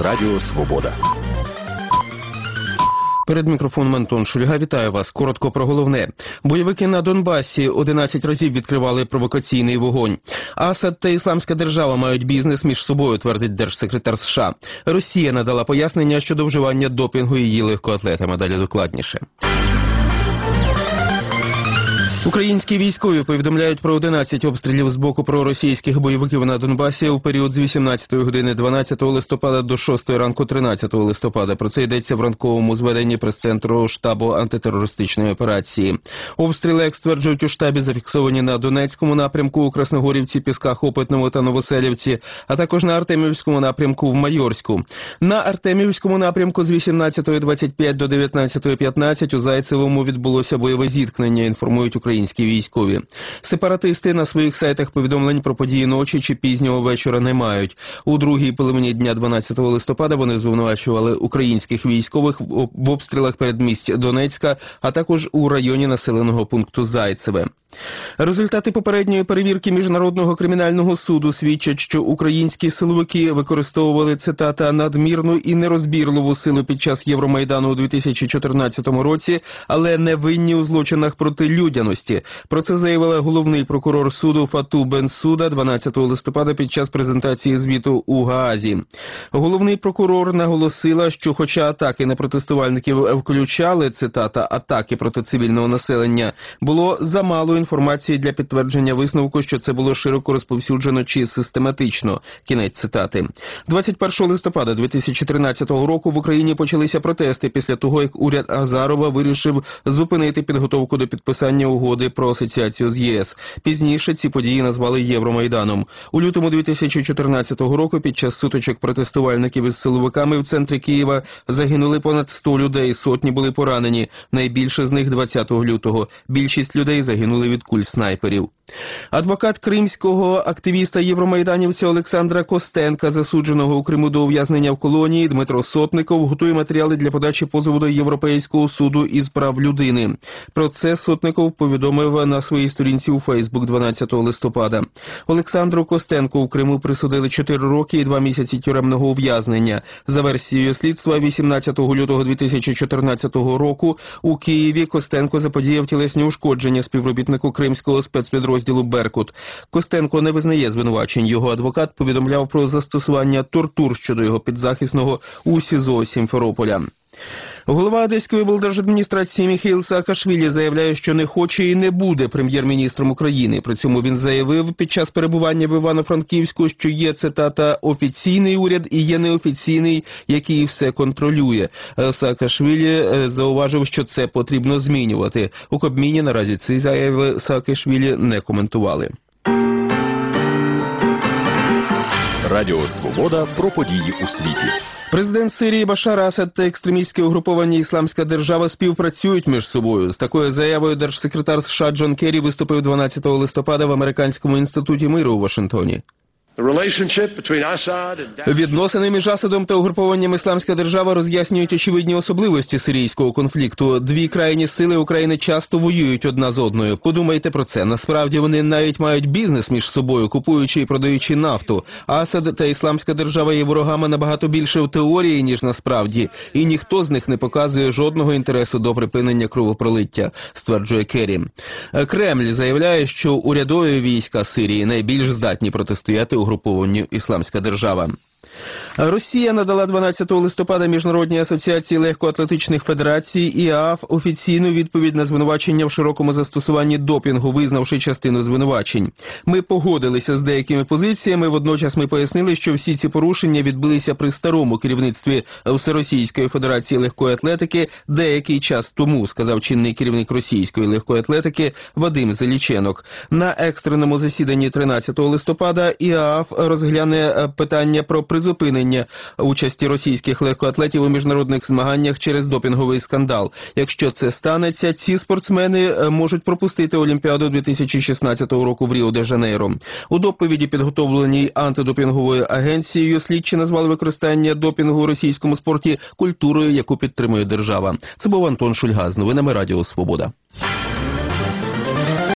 Радіо Свобода. Перед мікрофоном Антон Шульга. Вітаю вас. Коротко про головне. Бойовики на Донбасі 11 разів відкривали провокаційний вогонь. Асад та Ісламська держава мають бізнес між собою, твердить держсекретар США. Росія надала пояснення щодо вживання допінгу її легкоатлетами. Далі докладніше. Українські військові повідомляють про 11 обстрілів з боку проросійських бойовиків на Донбасі у період з 18 години 12 листопада до 6 ранку 13 листопада. Про це йдеться в ранковому зведенні прес-центру штабу антитерористичної операції. Обстріли, як стверджують у штабі, зафіксовані на Донецькому напрямку, у Красногорівці, Пісках, Опитному та Новоселівці, а також на Артемівському напрямку в Майорську. На Артемівському напрямку з 18.25 до 19.15 у Зайцевому відбулося бойове зіткнення, інформують українські військові. Сепаратисти на своїх сайтах повідомлень про події ночі чи пізнього вечора не мають. У другій половині дня 12 листопада вони звинувачували українських військових в обстрілах передмість Донецька, а також у районі населеного пункту Зайцеве. Результати попередньої перевірки Міжнародного кримінального суду свідчать, що українські силовики використовували, цитата, «надмірну і нерозбірливу силу під час Євромайдану у 2014 році, але не винні у злочинах проти людяності». Про це заявила головний прокурор суду Фату Бенсуда 12 листопада під час презентації звіту у Гаазі. Головний прокурор наголосила, що хоча атаки на протестувальників включали, цитата, «атаки проти цивільного населення», було замало інформації для підтвердження висновку, що це було широко розповсюджено чи систематично. Кінець цитати. 21 листопада 2013 року в Україні почалися протести після того, як уряд Азарова вирішив зупинити підготовку до підписання угоди про асоціацію з ЄС. Пізніше ці події назвали Євромайданом. У лютому 2014 року під час сутичок протестувальників із силовиками в центрі Києва загинули понад 100 людей, сотні були поранені. Найбільше з них 20 лютого. Більшість людей загинули від куль снайперів. Адвокат кримського активіста-євромайданівця Олександра Костенка, засудженого у Криму до ув'язнення в колонії, Дмитро Сотников готує матеріали для подачі позову до Європейського суду із прав людини. Про це Сотников повідомив на своїй сторінці у Фейсбук 12 листопада. Олександру Костенку у Криму присудили 4 роки і 2 місяці тюремного ув'язнення. За версією слідства, 18 лютого 2014 року у Києві Костенко заподіяв тілесні ушкодження співробітнику кримського спецпідрозділу «Беркут». Костенко не визнає звинувачень. Його адвокат повідомляв про застосування тортур щодо його підзахисного у СІЗО Сімферополя. Голова Одеської облдержадміністрації Міхеїл Саакашвілі заявляє, що не хоче і не буде прем'єр-міністром України. При цьому він заявив під час перебування в Івано-Франківську, що є, цитата, «офіційний уряд і є неофіційний, який все контролює». Саакашвілі зауважив, що це потрібно змінювати. У Кабміні наразі ці заяви Саакашвілі не коментували. Радіо Свобода про події у світі. Президент Сирії Башар Асад та екстремістське угруповання «Ісламська держава» співпрацюють між собою. З такою заявою держсекретар США Джон Керрі виступив 12 листопада в Американському інституті миру у Вашингтоні. Відносини між Асадом та угрупованням «Ісламська держава» роз'яснюють очевидні особливості сирійського конфлікту. Дві крайні сили України часто воюють одна з одною. Подумайте про це. Насправді вони навіть мають бізнес між собою, купуючи і продаючи нафту. Асад та «Ісламська держава» є ворогами набагато більше в теорії, ніж насправді. І ніхто з них не показує жодного інтересу до припинення кровопролиття, стверджує Керрі. Кремль заявляє, що урядові війська Сирії найбільш здатні протистояти угрупованню «Ісламська держава». Росія надала 12 листопада Міжнародній асоціації легкоатлетичних федерацій ІААФ офіційну відповідь на звинувачення в широкому застосуванні допінгу, визнавши частину звинувачень. Ми погодилися з деякими позиціями, водночас ми пояснили, що всі ці порушення відбулися при старому керівництві Всеросійської федерації легкої атлетики деякий час тому, сказав чинний керівник російської легкої атлетики Вадим Заліченок. На екстреному засіданні 13 листопада ІААФ розгляне питання про призупинення участі російських легкоатлетів у міжнародних змаганнях через допінговий скандал. Якщо це станеться, ці спортсмени можуть пропустити Олімпіаду 2016 року в Ріо-де-Жанейро. У доповіді, підготовленій антидопінговою агенцією, слідчі назвали використання допінгу у російському спорті культурою, яку підтримує держава. Це був Антон Шульга з новинами Радіо Свобода.